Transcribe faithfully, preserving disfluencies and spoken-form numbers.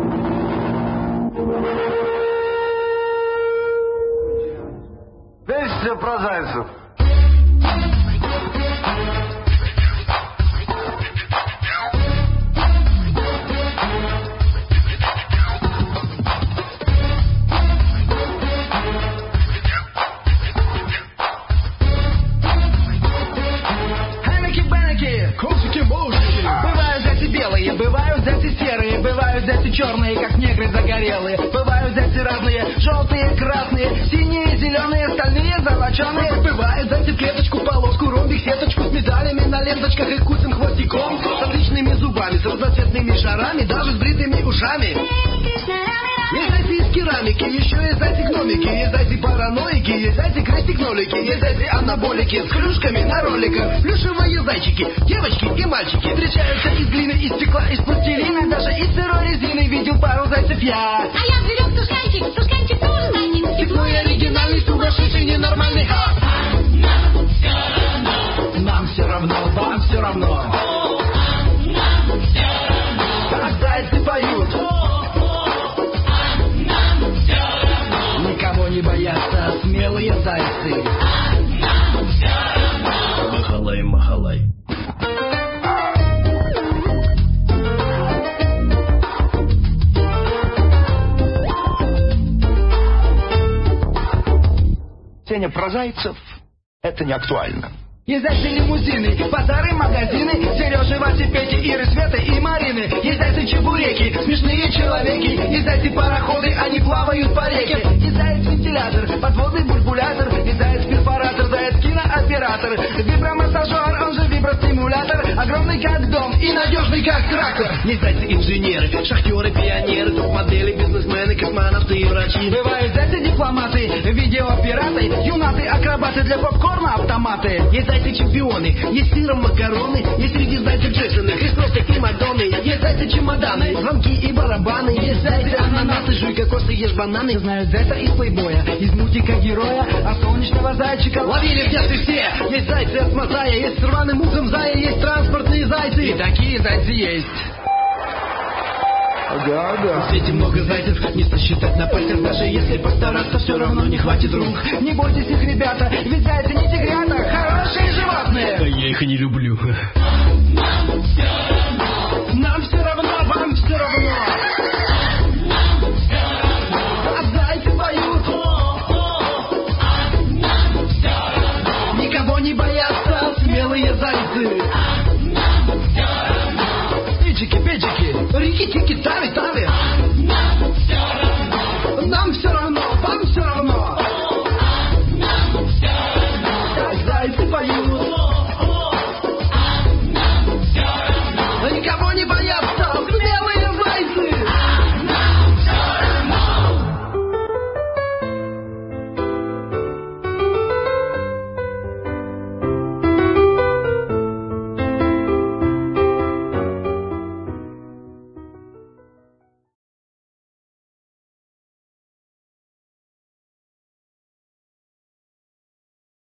Песня про зайцев. Бывают зайцы белые, бывают зайцы серые, бывают зайцы черные, как негры загорелые. Бывают зайцы разные, желтые, красные, синие, зеленые, стальные, золоченые. Бывают зайцы в клеточку, полоску, ромбик, сеточку с медалями на ленточках и куцым хвостиком, с отличными зубами, с разноцветными шарами, даже с бритыми ушами. Есть зайцы из керамики, еще есть зайцы-гномики, есть зайцы-параноики, есть зайцы-крестик-нолики, есть зайцы-анаболики с клюшками на роликах, плюшевые зайчики, девочки и мальчики. Встречаются из глины, из стекла, из пластилина, даже из сырой резины. Видел пару зайцев я. А я зверек тушканчик, тушканчик тоже зайчик. Степной, оригинальный, сумасшедший, ненормальный. Нам все равно, вам все равно. Нам все равно. Как зайцы поют. Никого не боятся смелые зайцы. Махалай, махалай. Сеня, про зайцев это не актуально. Есть зайцы-лимузины, базары, магазины, Сережи, Васи, Пети, Иры, Светы и Марины. Есть зайцы-чебуреки, смешные человеки. Есть зайцы-пароходы, они плавают по реке. Есть заяц-вентилятор, подводный бульбулятор. Есть заяц-перфоратор, заяц-кинооператор. Вибромассажер, он же вибростимулятор. Огромный как дом и надежный как трактор. Есть зайцы-инженеры, шахтеры, пионеры, топ-модели, бизнесмены, космонавты и врачи. Бывают зайцы-дипломаты, видеопираты, юнаты, акробаты для попкорна, автоматы. Есть зайцы-чемпионы, есть сыром макароны, есть среди зайцев Джексоны, Христовки и Мадонны. Есть зайцы-чемоданы, звонки и барабаны. Есть зайцы-ананасы, жуй кокосы, ешь бананы. Знают зайца из плейбоя, из мультика героя, а солнечного зайчика ловили где-то все. Есть зайцы от Мазая, есть с рваным ухом зая, есть транспортные зайцы. И такие зайцы есть. Да, да. В свете много зайцев, не сосчитать на пальцах. Даже если постараться, все равно не хватит рук. Не бойтесь их, ребята, ведь зайцы не тигрята, хорошие животные. А я их и не люблю. Нам все равно, вам все равно.